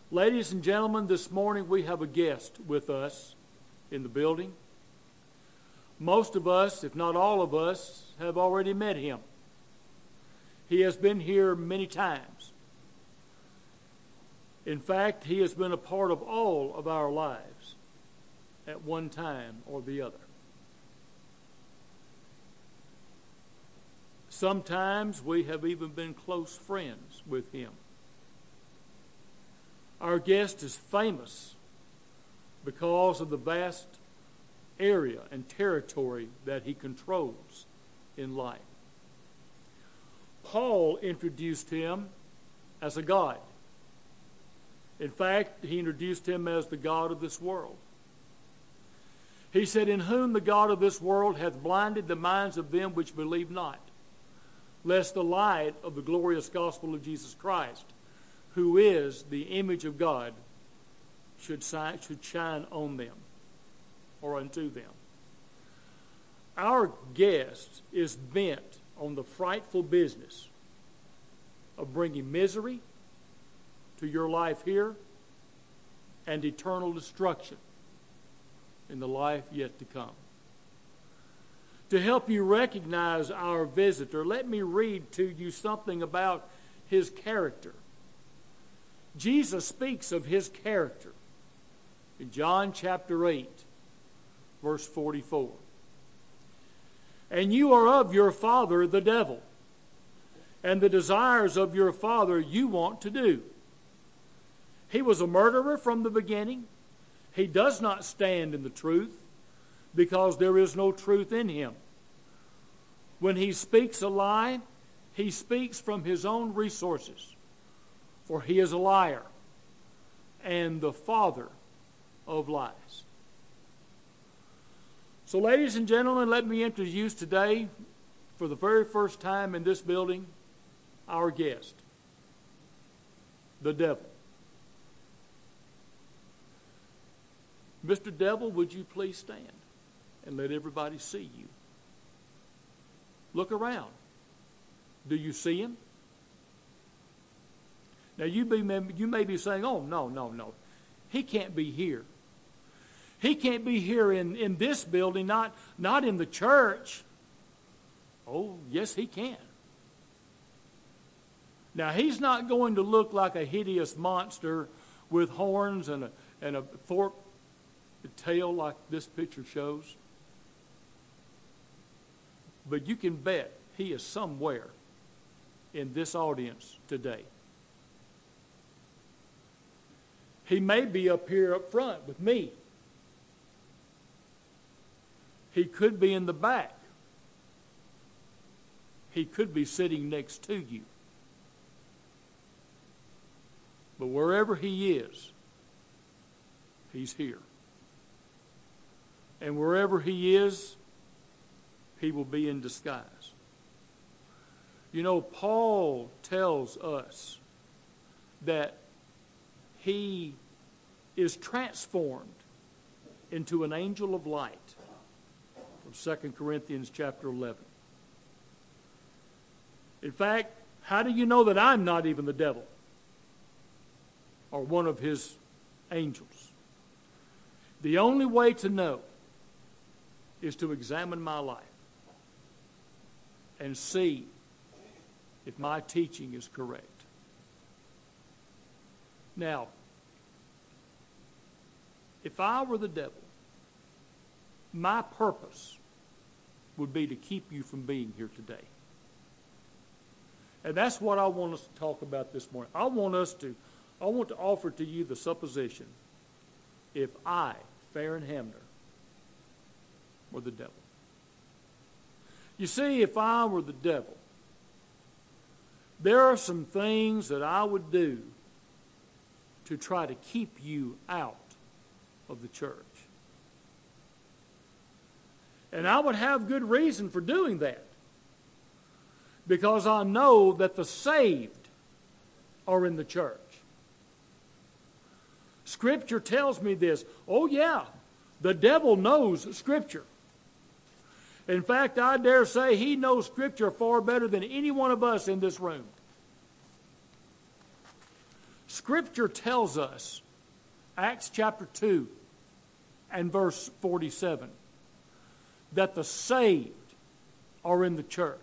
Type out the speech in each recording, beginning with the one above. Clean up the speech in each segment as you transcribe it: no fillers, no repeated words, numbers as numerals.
Ladies and gentlemen, this morning we have a guest with us in the building. Most of us, if not all of us, have already met him. He has been here many times. In fact, he has been a part of all of our lives at one time or the other. Sometimes we have even been close friends with him. Our guest is famous because of the vast area and territory that he controls in life. Paul introduced him as a god. In fact, he introduced him as the God of this world. He said, "In whom the God of this world hath blinded the minds of them which believe not, lest the light of the glorious gospel of Jesus Christ, who is the image of God, should shine on them," or unto them. Our guest is bent on the frightful business of bringing misery to your life here and eternal destruction in the life yet to come. To help you recognize our visitor, let me read to you something about his character. Jesus speaks of his character in John chapter 8, verse 44. "And you are of your father the devil, and the desires of your father you want to do. He was a murderer from the beginning. He does not stand in the truth, because there is no truth in him. When he speaks a lie, he speaks from his own resources, for he is a liar and the father of lies." So, ladies and gentlemen, let me introduce today, for the very first time in this building, our guest, the devil. Mr. Devil, would you please stand and let everybody see you? Look around. Do you see him? Now, you may be saying, "Oh, no. He can't be here. He can't be here in this building, not in the church." Oh, yes, he can. Now, he's not going to look like a hideous monster with horns and a forked tail like this picture shows. But you can bet he is somewhere in this audience today. He may be up here up front with me. He could be in the back. He could be sitting next to you. But wherever he is, he's here. And wherever he is, he will be in disguise. You know, Paul tells us that he is transformed into an angel of light from 2 Corinthians chapter 11. In fact, how do you know that I'm not even the devil or one of his angels? The only way to know is to examine my life and see if my teaching is correct. Now, if I were the devil, my purpose would be to keep you from being here today. And that's what I want us to talk about this morning. I want to offer to you the supposition, if I, Farron Hamner, were the devil. You see, if I were the devil, there are some things that I would do to try to keep you out of the church. And I would have good reason for doing that, because I know that the saved are in the church. Scripture tells me this. Oh yeah, the devil knows Scripture. In fact, I dare say he knows Scripture far better than any one of us in this room. Scripture tells us, Acts chapter 2 and verse 47, that the saved are in the church.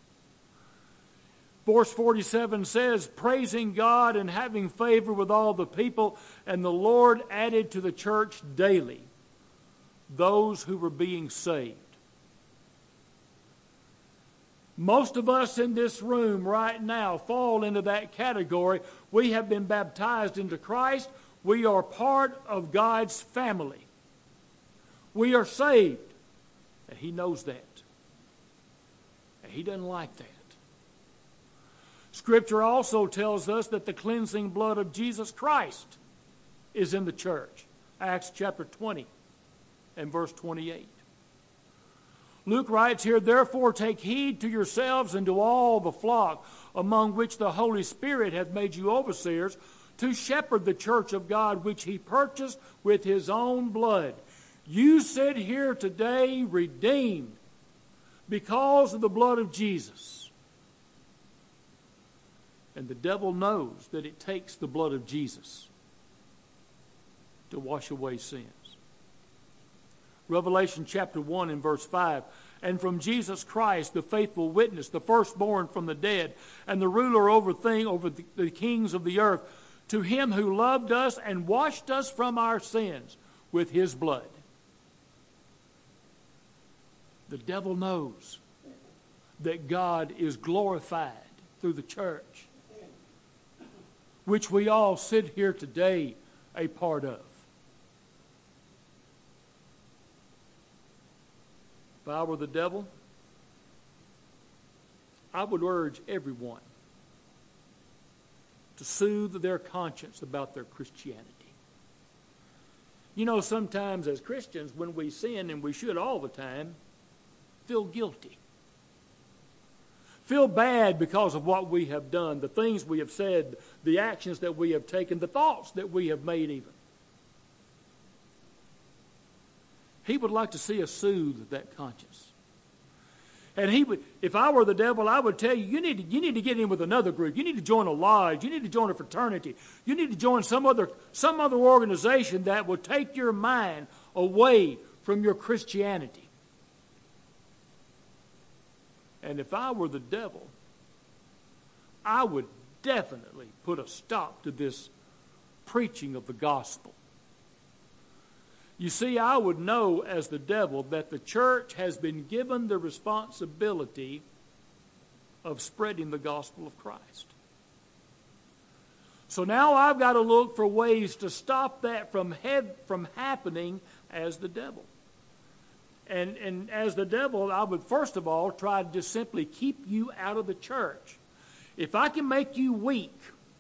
Verse 47 says, praising God and having favor with all the people, and the Lord added to the church daily those who were being saved. Most of us in this room right now fall into that category. We have been baptized into Christ. We are part of God's family. We are saved. And He knows that. And He doesn't like that. Scripture also tells us that the cleansing blood of Jesus Christ is in the church. Acts chapter 20 and verse 28. Luke writes here, therefore take heed to yourselves and to all the flock among which the Holy Spirit hath made you overseers, to shepherd the church of God which He purchased with His own blood. You sit here today redeemed because of the blood of Jesus. And the devil knows that it takes the blood of Jesus to wash away sins. Revelation chapter 1 and verse 5, and from Jesus Christ, the faithful witness, the firstborn from the dead, and the ruler over the kings of the earth, to Him who loved us and washed us from our sins with His blood. The devil knows that God is glorified through the church, which we all sit here today a part of. If I were the devil, I would urge everyone to soothe their conscience about their Christianity. You know, sometimes as Christians, when we sin, and we should all the time, feel guilty. Feel bad because of what we have done, the things we have said, the actions that we have taken, the thoughts that we have made even. He would like to see us soothe that conscience. And he would, if I were the devil, I would tell you, you need to get in with another group. You need to join a lodge. You need to join a fraternity. You need to join some other organization that will take your mind away from your Christianity. And if I were the devil, I would definitely put a stop to this preaching of the gospel. You see, I would know as the devil that the church has been given the responsibility of spreading the gospel of Christ. So now I've got to look for ways to stop that from happening as the devil. And as the devil, I would first of all try to just simply keep you out of the church. If I can make you weak,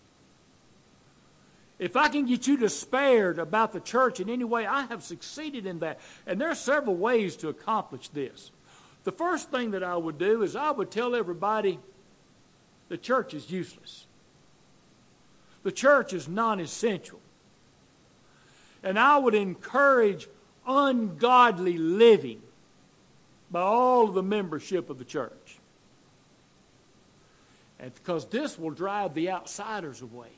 if I can get you despaired about the church in any way, I have succeeded in that. And there are several ways to accomplish this. The first thing that I would do is I would tell everybody the church is useless. The church is non-essential. And I would encourage ungodly living by all of the membership of the church. And because this will drive the outsiders away.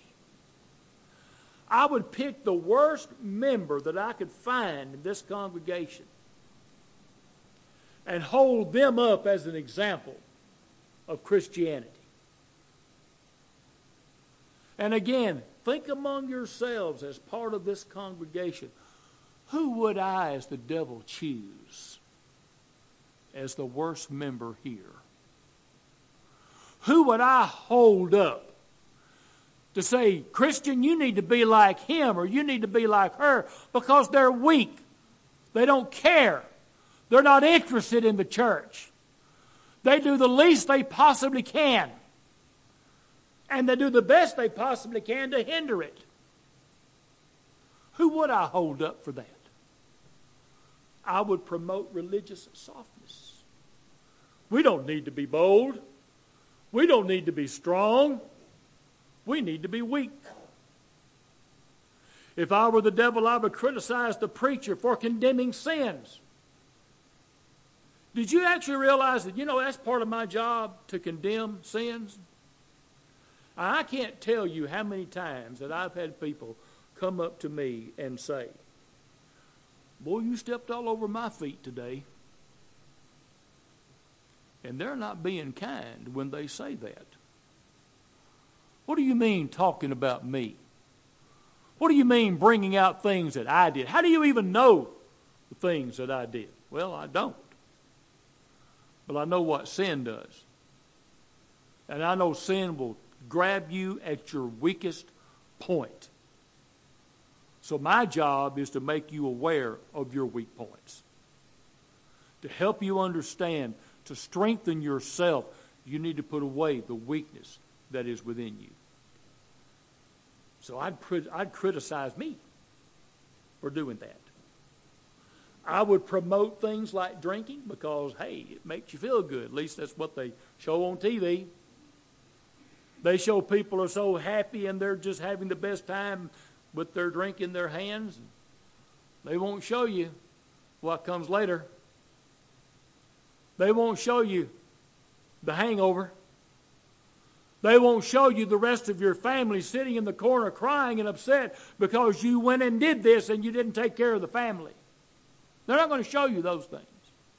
I would pick the worst member that I could find in this congregation and hold them up as an example of Christianity. And again, think among yourselves as part of this congregation, who would I, as the devil, choose as the worst member here? Who would I hold up to say, Christian, you need to be like him or you need to be like her, because they're weak. They don't care. They're not interested in the church. They do the least they possibly can. And they do the best they possibly can to hinder it. Who would I hold up for that? I would promote religious softness. We don't need to be bold. We don't need to be strong. We need to be weak. If I were the devil, I would criticize the preacher for condemning sins. Did you actually realize that, that's part of my job, to condemn sins? I can't tell you how many times that I've had people come up to me and say, boy, you stepped all over my feet today. And they're not being kind when they say that. What do you mean talking about me? What do you mean bringing out things that I did? How do you even know the things that I did? Well, I don't. But I know what sin does. And I know sin will grab you at your weakest point. So my job is to make you aware of your weak points. To help you understand, to strengthen yourself, you need to put away the weakness that is within you. So I'd criticize me for doing that. I would promote things like drinking because, hey, it makes you feel good. At least that's what they show on TV. They show people are so happy and they're just having the best time with their drink in their hands. They won't show you what comes later. They won't show you the hangover. They won't show you the rest of your family sitting in the corner crying and upset because you went and did this and you didn't take care of the family. They're not going to show you those things.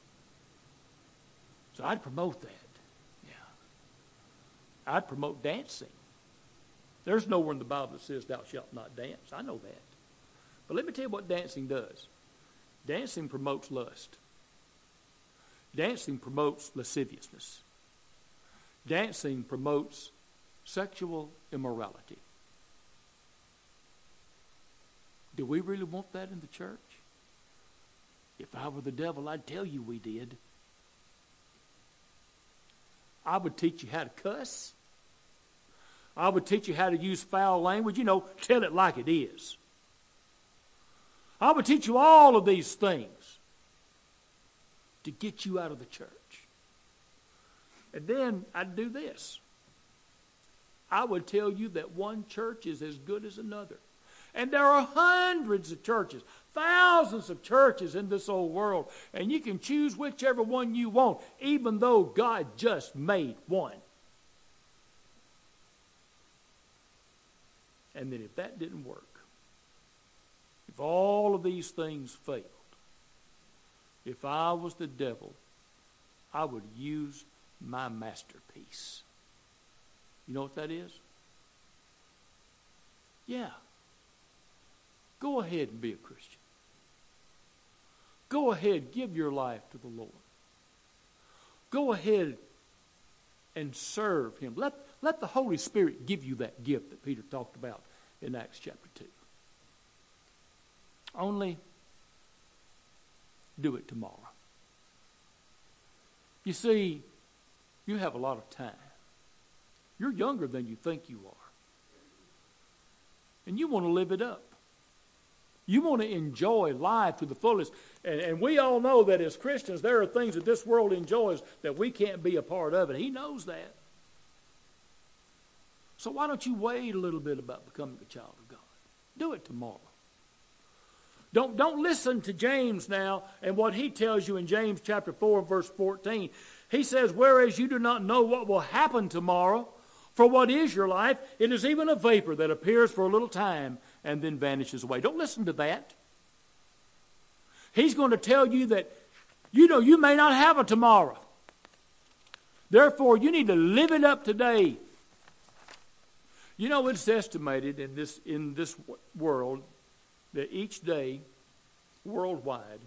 So I'd promote that. Yeah. I'd promote dancing. There's nowhere in the Bible that says thou shalt not dance. I know that. But let me tell you what dancing does. Dancing promotes lust. Dancing promotes lasciviousness. Dancing promotes sexual immorality. Do we really want that in the church? If I were the devil, I'd tell you we did. I would teach you how to cuss. I would teach you how to use foul language. You know, tell it like it is. I would teach you all of these things to get you out of the church. And then I'd do this. I would tell you that one church is as good as another. And there are hundreds of churches, thousands of churches in this old world. And you can choose whichever one you want, even though God just made one. And then if that didn't work, if all of these things failed, if I was the devil, I would use my masterpiece. You know what that is? Yeah. Go ahead and be a Christian. Go ahead, give your life to the Lord. Go ahead and serve Him. Let the Holy Spirit give you that gift that Peter talked about in Acts chapter 2. Only do it tomorrow. You see, you have a lot of time. You're younger than you think you are. And you want to live it up. You want to enjoy life to the fullest. And we all know that as Christians, there are things that this world enjoys that we can't be a part of. And He knows that. So why don't you wait a little bit about becoming a child of God? Do it tomorrow. Don't listen to James now and what he tells you in James chapter 4 verse 14. He says, whereas you do not know what will happen tomorrow, for what is your life? It is even a vapor that appears for a little time and then vanishes away. Don't listen to that. He's going to tell you that, you may not have a tomorrow. Therefore, you need to live it up today. It's estimated in this world that each day, worldwide,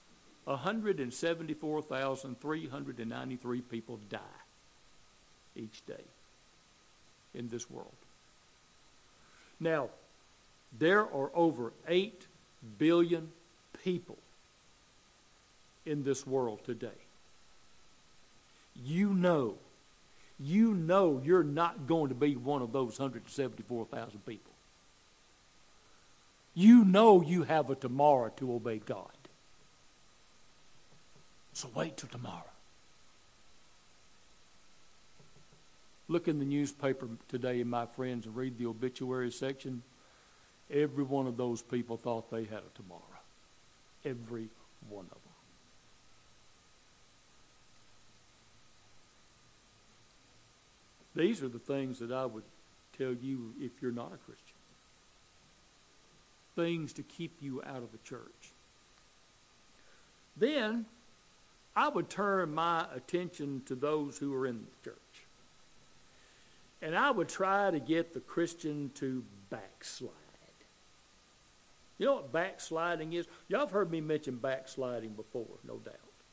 174,393 people die each day in this world. Now, there are over 8 billion people in this world today. You know you're not going to be one of those 174,000 people. You know you have a tomorrow to obey God. So wait till tomorrow. Look in the newspaper today, my friends, and read the obituary section. Every one of those people thought they had a tomorrow. Every one of them. These are the things that I would tell you if you're not a Christian. Things to keep you out of the church. Then I would turn my attention to those who are in the church. And I would try to get the Christian to backslide. You know what backsliding is? Y'all have heard me mention backsliding before, no doubt.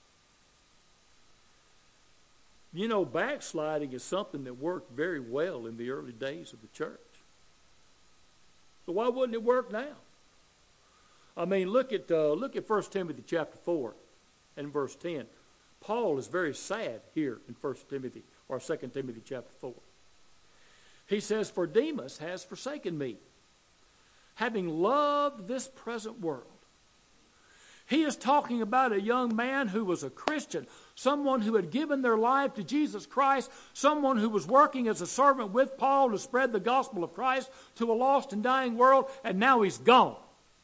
You know, backsliding is something that worked very well in the early days of the church. So why wouldn't it work now? I mean, look at 1 Timothy chapter 4 and verse 10. Paul is very sad here in 1 Timothy or 2 Timothy chapter 4. He says, "For Demas has forsaken me, having loved this present world." He is talking about a young man who was a Christian, someone who had given their life to Jesus Christ, someone who was working as a servant with Paul to spread the gospel of Christ to a lost and dying world, and now he's gone.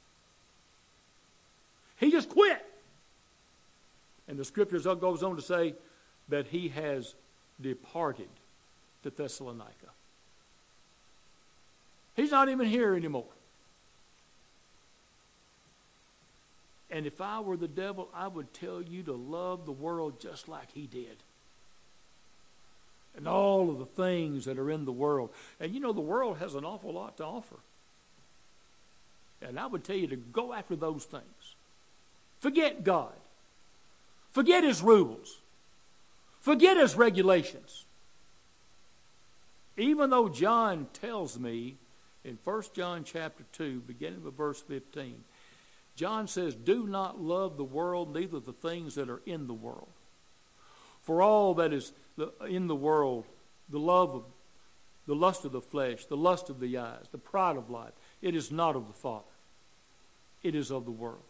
He just quit. And the scriptures goes on to say that he has departed to Thessalonica. He's not even here anymore. And if I were the devil, I would tell you to love the world just like he did. And all of the things that are in the world. And you know, the world has an awful lot to offer. And I would tell you to go after those things. Forget God. Forget his rules. Forget his regulations. Even though John tells me in 1 John chapter 2, beginning with verse 15, John says, "Do not love the world, neither the things that are in the world. For all that is in the world, the lust of the flesh, the lust of the eyes, the pride of life, it is not of the Father. It is of the world."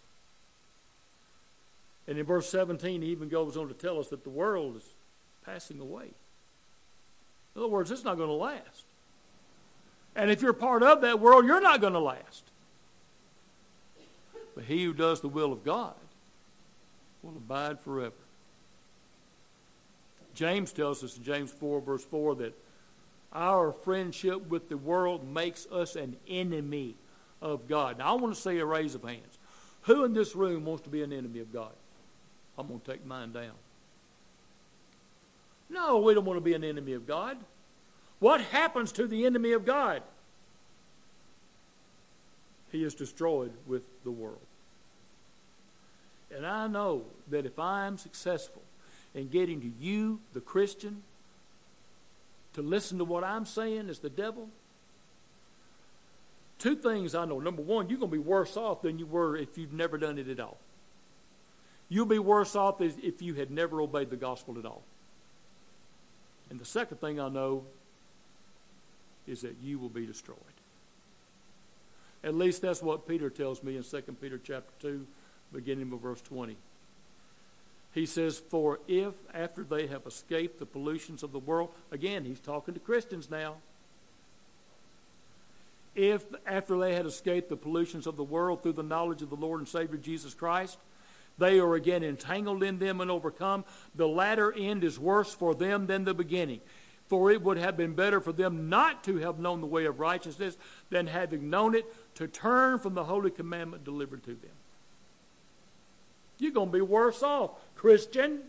And in verse 17, he even goes on to tell us that the world is passing away. In other words, it's not going to last. And if you're part of that world, you're not going to last. But he who does the will of God will abide forever. James tells us in James 4, verse 4, that our friendship with the world makes us an enemy of God. Now, I want to see a raise of hands. Who in this room wants to be an enemy of God? I'm going to take mine down. No, we don't want to be an enemy of God. What happens to the enemy of God? He is destroyed with the world. And I know that if I am successful in getting to you, the Christian, to listen to what I'm saying as the devil, two things I know. Number one, you're going to be worse off than you were if you'd never done it at all. You'll be worse off if you had never obeyed the gospel at all. And the second thing I know is that you will be destroyed. At least that's what Peter tells me in 2 Peter chapter 2, beginning with verse 20. He says, "For if after they have escaped the pollutions of the world," again, he's talking to Christians now. "If after they had escaped the pollutions of the world through the knowledge of the Lord and Savior Jesus Christ, they are again entangled in them and overcome, the latter end is worse for them than the beginning. For it would have been better for them not to have known the way of righteousness than having known it, to turn from the holy commandment delivered to them." You're going to be worse off, Christian,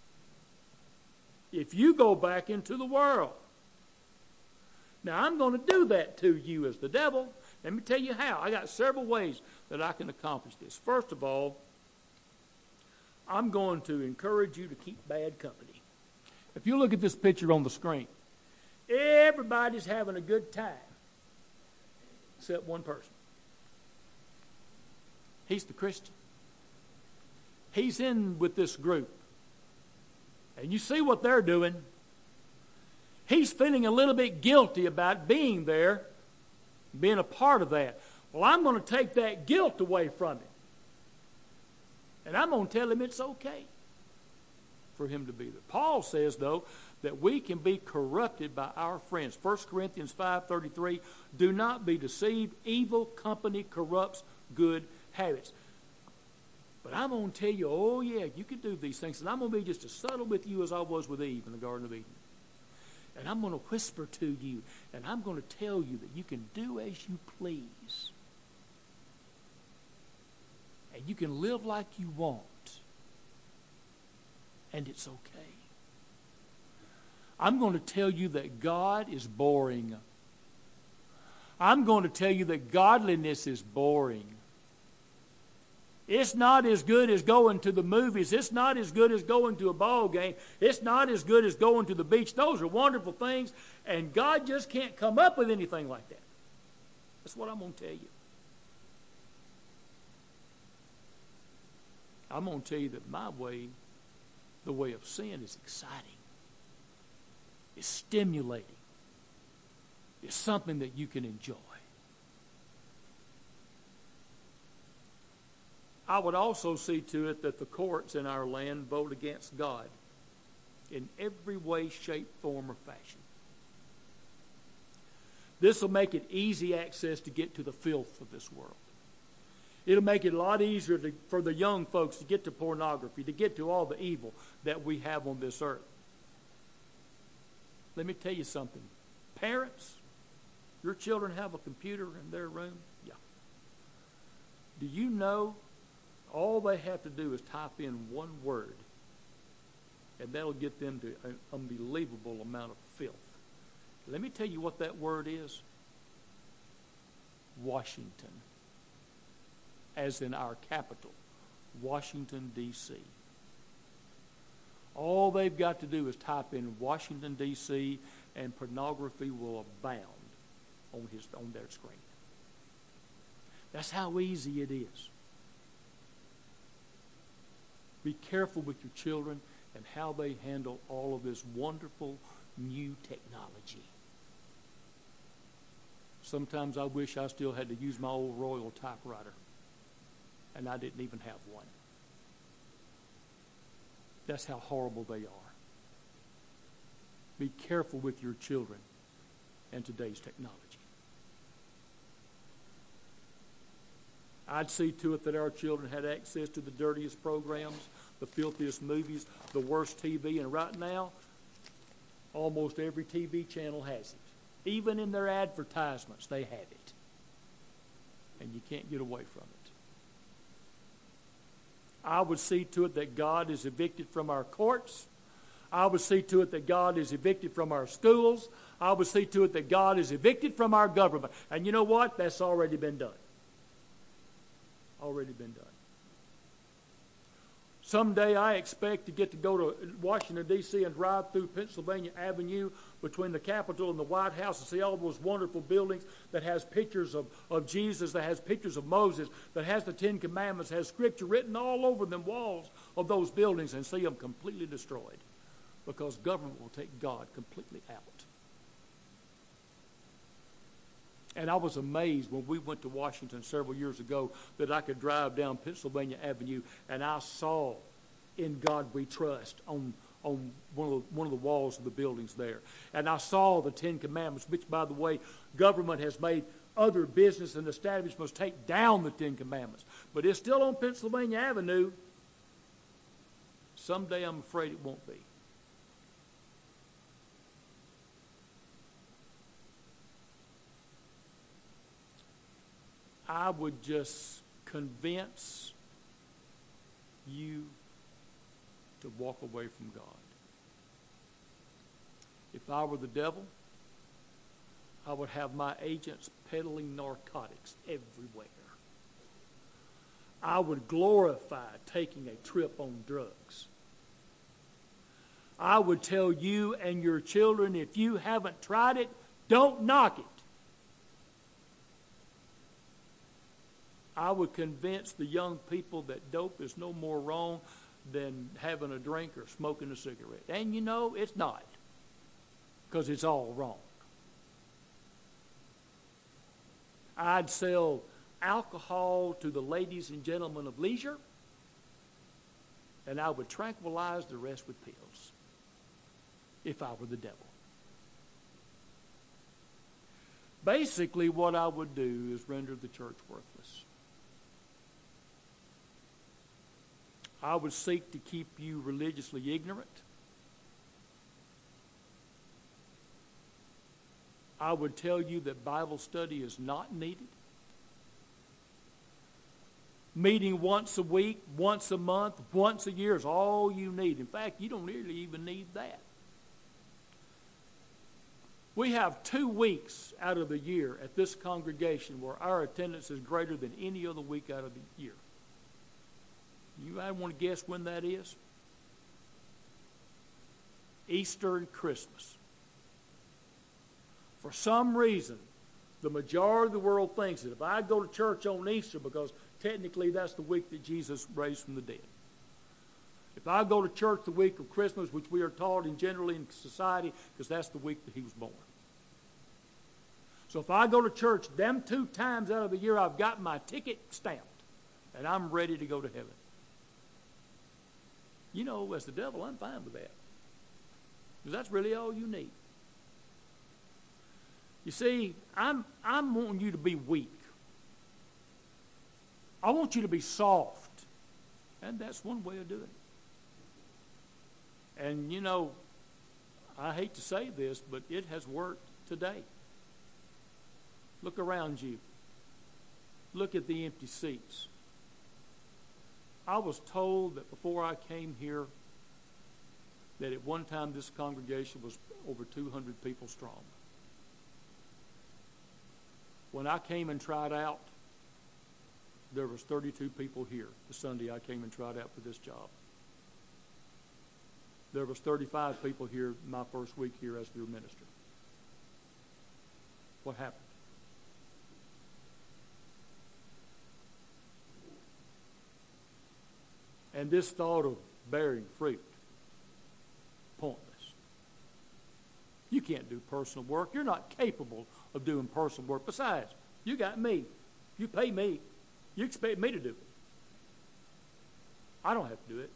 if you go back into the world. Now, I'm going to do that to you as the devil. Let me tell you how. I got several ways that I can accomplish this. First of all, I'm going to encourage you to keep bad company. If you look at this picture on the screen, everybody's having a good time except one person. He's the Christian. He's in with this group. And you see what they're doing. He's feeling a little bit guilty about being there, being a part of that. Well, I'm going to take that guilt away from him. And I'm going to tell him it's okay for him to be there. Paul says, though, that we can be corrupted by our friends. 1 Corinthians 5:33, "Do not be deceived. Evil company corrupts good habits." But I'm going to tell you, oh yeah, you can do these things. And I'm going to be just as subtle with you as I was with Eve in the Garden of Eden. And I'm going to whisper to you, and I'm going to tell you that you can do as you please. And you can live like you want. And it's okay. I'm going to tell you that God is boring. I'm going to tell you that godliness is boring. It's not as good as going to the movies. It's not as good as going to a ball game. It's not as good as going to the beach. Those are wonderful things, and God just can't come up with anything like that. That's what I'm going to tell you. I'm going to tell you that my way, the way of sin, is exciting. It's stimulating. It's something that you can enjoy. I would also see to it that the courts in our land vote against God in every way, shape, form, or fashion. This will make it easy access to get to the filth of this world. It'll make it a lot easier for the young folks to get to pornography, to get to all the evil that we have on this earth. Let me tell you something. Parents, your children have a computer in their room? Yeah. Do you know all they have to do is type in one word, and that'll get them to an unbelievable amount of filth. Let me tell you what that word is. Washington. As in our capital, Washington, D.C. All they've got to do is type in Washington, D.C., and pornography will abound on their screen. That's how easy it is. Be careful with your children and how they handle all of this wonderful new technology. Sometimes I wish I still had to use my old Royal typewriter, and I didn't even have one. That's how horrible they are. Be careful with your children and today's technology. I'd see to it that our children had access to the dirtiest programs, the filthiest movies, the worst TV, and right now, almost every TV channel has it. Even in their advertisements, they have it. And you can't get away from it. I would see to it that God is evicted from our courts. I would see to it that God is evicted from our schools. I would see to it that God is evicted from our government. And you know what? That's already been done. Already been done. Someday I expect to get to go to Washington, D.C. and drive through Pennsylvania Avenue between the Capitol and the White House and see all those wonderful buildings that has pictures of Jesus, that has pictures of Moses, that has the Ten Commandments, has Scripture written all over them walls of those buildings, and see them completely destroyed because government will take God completely out. And I was amazed when we went to Washington several years ago that I could drive down Pennsylvania Avenue and I saw "In God We Trust" on one of the walls of the buildings there. And I saw the Ten Commandments, which, by the way, government has made other business and establishments take down the Ten Commandments. But it's still on Pennsylvania Avenue. Someday I'm afraid it won't be. I would just convince you to walk away from God. If I were the devil, I would have my agents peddling narcotics everywhere. I would glorify taking a trip on drugs. I would tell you and your children, if you haven't tried it, don't knock it. I would convince the young people that dope is no more wrong than having a drink or smoking a cigarette. And you know, it's not, because it's all wrong. I'd sell alcohol to the ladies and gentlemen of leisure, and I would tranquilize the rest with pills if I were the devil. Basically, what I would do is render the church worthless. I would seek to keep you religiously ignorant. I would tell you that Bible study is not needed. Meeting once a week, once a month, once a year is all you need. In fact, you don't really even need that. We have 2 weeks out of the year at this congregation where our attendance is greater than any other week out of the year. You might want to guess when that is? Easter and Christmas. For some reason, the majority of the world thinks that if I go to church on Easter, because technically that's the week that Jesus raised from the dead. If I go to church the week of Christmas, which we are taught in generally in society, because that's the week that he was born. So if I go to church them 2 times out of the year, I've got my ticket stamped, and I'm ready to go to heaven. You know, as the devil, I'm fine with that. Because that's really all you need. You see, I'm wanting you to be weak. I want you to be soft. And that's one way of doing it. And, you know, I hate to say this, but it has worked today. Look around you. Look at the empty seats. I was told that before I came here that at one time this congregation was over 200 people strong. When I came and tried out, there was 32 people here the Sunday I came and tried out for this job. There was 35 people here my first week here as their minister. What happened? And this thought of bearing fruit, pointless. You can't do personal work. You're not capable of doing personal work. Besides, you got me. You pay me. You expect me to do it. I don't have to do it.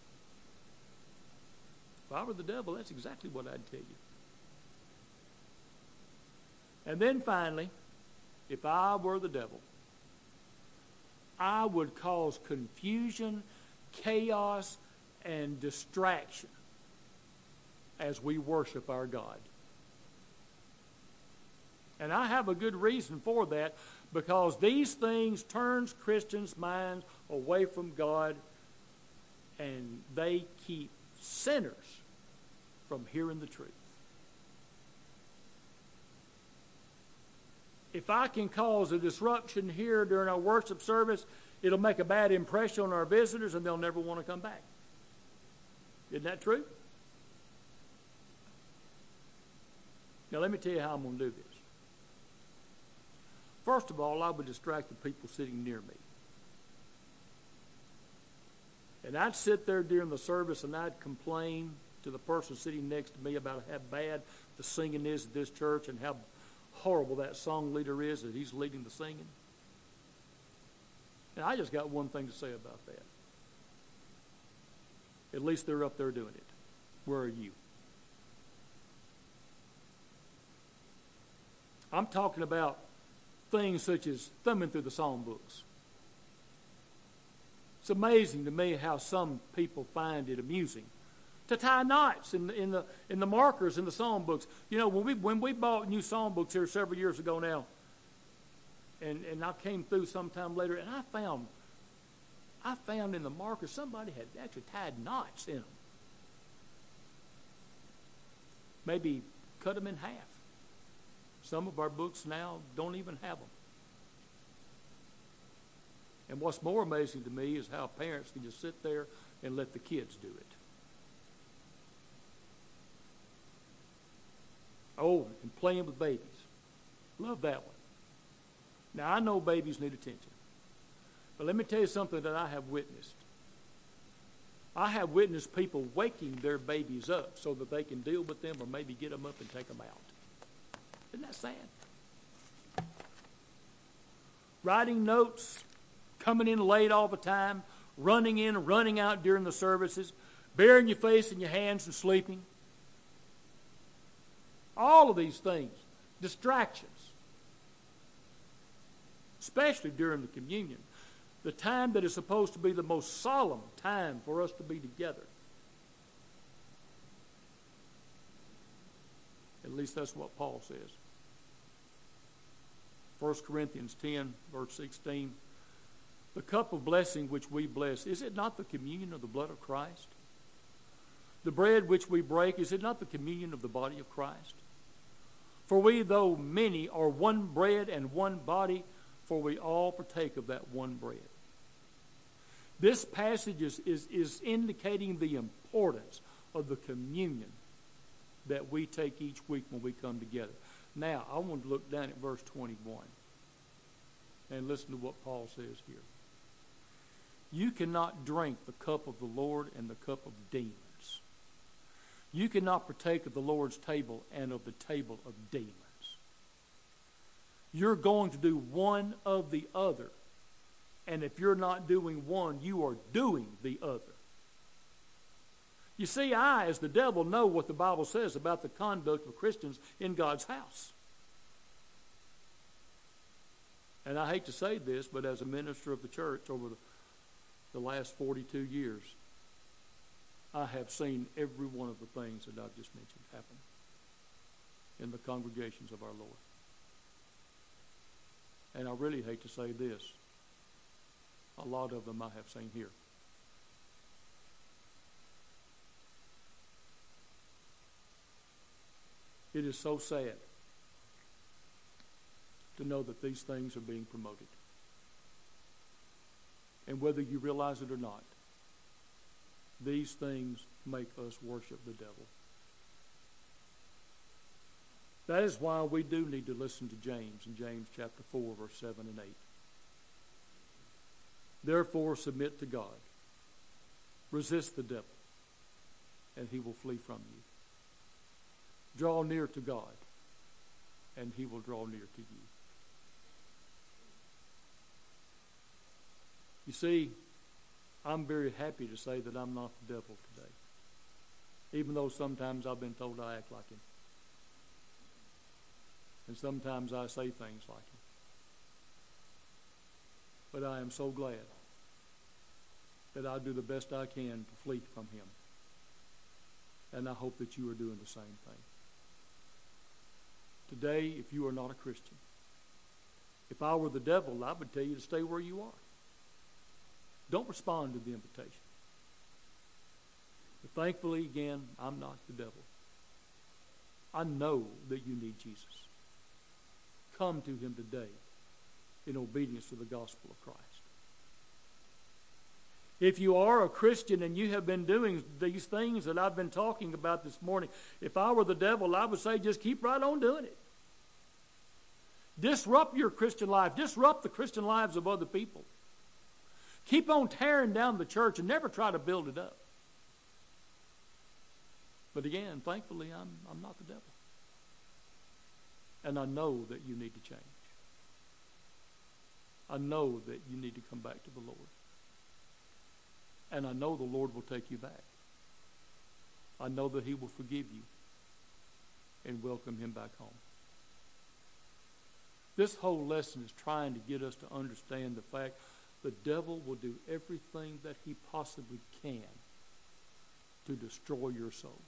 If I were the devil, that's exactly what I'd tell you. And then finally, if I were the devil, I would cause confusion, chaos, and distraction as we worship our God. And I have a good reason for that, because these things turns Christians' minds away from God, and they keep sinners from hearing the truth. If I can cause a disruption here during our worship service, it'll make a bad impression on our visitors, and they'll never want to come back. Isn't that true? Now let me tell you how I'm going to do this. First of all, I would distract the people sitting near me. And I'd sit there during the service and I'd complain to the person sitting next to me about how bad the singing is at this church and how horrible that song leader is that he's leading the singing. And I just got one thing to say about that. At least they're up there doing it. Where are you? I'm talking about things such as thumbing through the song books. It's amazing to me how some people find it amusing to tie knots in the markers in the song books. You know, when we bought new song books here several years ago now, and I came through sometime later, and I found in the markers somebody had actually tied knots in them. Maybe cut them in half. Some of our books now don't even have them. And what's more amazing to me is how parents can just sit there and let the kids do it. Oh, and playing with babies. Love that one. Now, I know babies need attention. But let me tell you something that I have witnessed. I have witnessed people waking their babies up so that they can deal with them or maybe get them up and take them out. Isn't that sad? Writing notes, coming in late all the time, running in and running out during the services, burying your face in your hands and sleeping. All of these things, distractions, especially during the communion, the time that is supposed to be the most solemn time for us to be together. At least that's what Paul says. 1 Corinthians 10, verse 16. The cup of blessing which we bless, is it not the communion of the blood of Christ? The bread which we break, is it not the communion of the body of Christ? For we, though many, are one bread and one body, for we all partake of that one bread. This passage is indicating the importance of the communion that we take each week when we come together. Now, I want to look down at verse 21 and listen to what Paul says here. You cannot drink the cup of the Lord and the cup of demons. You cannot partake of the Lord's table and of the table of demons. You're going to do one of the other. And if you're not doing one, you are doing the other. You see, I, as the devil, know what the Bible says about the conduct of Christians in God's house. And I hate to say this, but as a minister of the church over the last 42 years, I have seen every one of the things that I've just mentioned happen in the congregations of our Lord. And I really hate to say this. A lot of them I have seen here. It is so sad to know that these things are being promoted. And whether you realize it or not, these things make us worship the devil. That is why we do need to listen to James in James chapter 4, verse 7 and 8. Therefore, submit to God. Resist the devil, and he will flee from you. Draw near to God, and he will draw near to you. You see, I'm very happy to say that I'm not the devil today, even though sometimes I've been told I act like him. And sometimes I say things like him. But I am so glad that I do the best I can to flee from him. And I hope that you are doing the same thing. Today, if you are not a Christian, if I were the devil, I would tell you to stay where you are. Don't respond to the invitation. But thankfully, again, I'm not the devil. I know that you need Jesus. Come to him today in obedience to the gospel of Christ. If you are a Christian and you have been doing these things that I've been talking about this morning, if I were the devil, I would say just keep right on doing it. Disrupt your Christian life. Disrupt the Christian lives of other people. Keep on tearing down the church and never try to build it up. But again, thankfully, I'm not the devil. And I know that you need to change. I know that you need to come back to the Lord. And I know the Lord will take you back. I know that he will forgive you and welcome him back home. This whole lesson is trying to get us to understand the fact the devil will do everything that he possibly can to destroy your soul.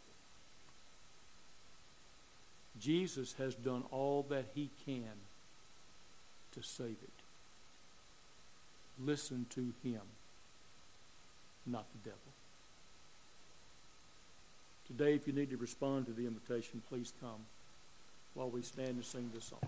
Jesus has done all that he can to save it. Listen to him, not the devil. Today, if you need to respond to the invitation, please come while we stand and sing this song.